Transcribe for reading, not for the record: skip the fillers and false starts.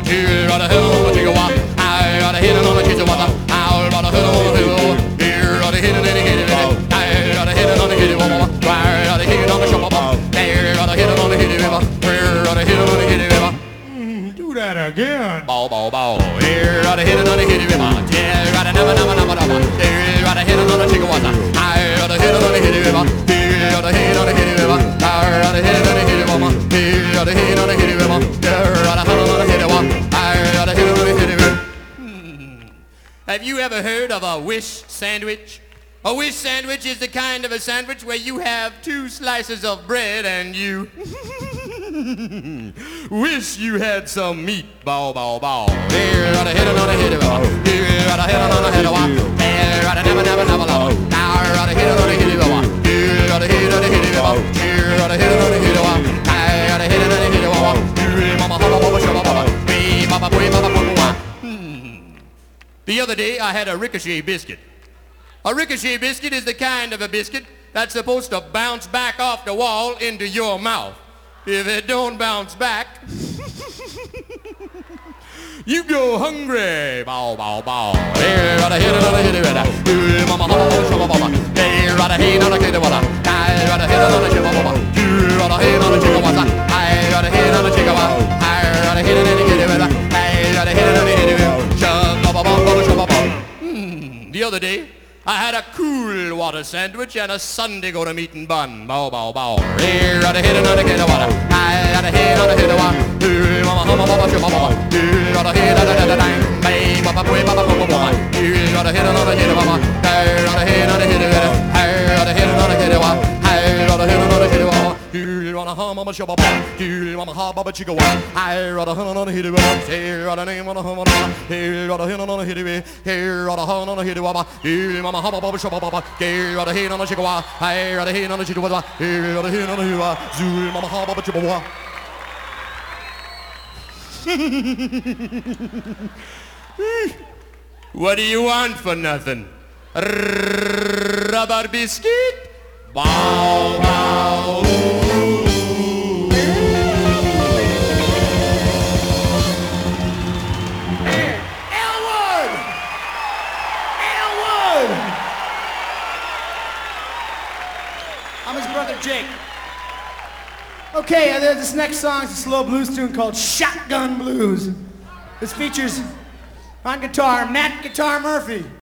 Here on the hill on the chicken walk. I got a hit on the chicken walk. I'll got a hit on the hill. Here on the hit on the hit. I got a hit on the hit. I got a hit on the shop. Here got a hit on the hit. Here got a hit on the hit. Do that again. Bow, bow, bow. Here got a hit on the hit. Here got a never. Here got a hit on the chicken walk. I got a hit on the hit. Here got a hit on the hit. I got a hit on the hit. Here got a hit on the hit. Here got a hit on the hit. I got a hit on the hit. Have you ever heard of a wish sandwich? A wish sandwich is the kind of a sandwich where you have 2 slices of bread and you wish you had some meat. Bow, bow, bow. Here got a hit on the hit. Here got a hit on the hit. Here got a never. Now got a hit on the hit. Here got a hit on the hit. Here got a hit on the hit. I got a hit on the hit. The other day I had a ricochet biscuit. A ricochet biscuit is the kind of a biscuit that's supposed to bounce back off the wall into your mouth. If it don't bounce back, you go hungry. Bow, bow, bow. Here, got a hit on the hit. Here, mama, here, got a hit on the hit. I got a hit on the chicken. You got a hit on the chicken. I got a hit on the chicken. I got a hit on the hit. I got a hit on the hit. The other day, I had a cool water sandwich and a Sunday go to meeting bun. Bow, bow, bow. Here, got a hit on the hit. I got a hit on the hit. Here, mama, here, got a hit on the hit. Here, got a hit on the hit. Here, got a hit on the hit. Here, got a hit on the hit. Here, got a hit on the hit. Here, on a hum on a shop. Here, on a hop on a chicken. I got a hum on the hit. Here, got a name on a hum on a. Here, got a hit on the hit. Here, got a hum on the hit. Here, mama hum on a shop. Here, got a hit on the chicken. I got a hit on the chicken. Here, got a hit on the hit. Zoom, mama hum on a chicken. What do you want for nothing? Rubber biscuit? Bow, bow. Elwood! Elwood! I'm his brother Jake. Okay, this next song is a slow blues tune called Shotgun Blues. This features on guitar Matt Guitar Murphy.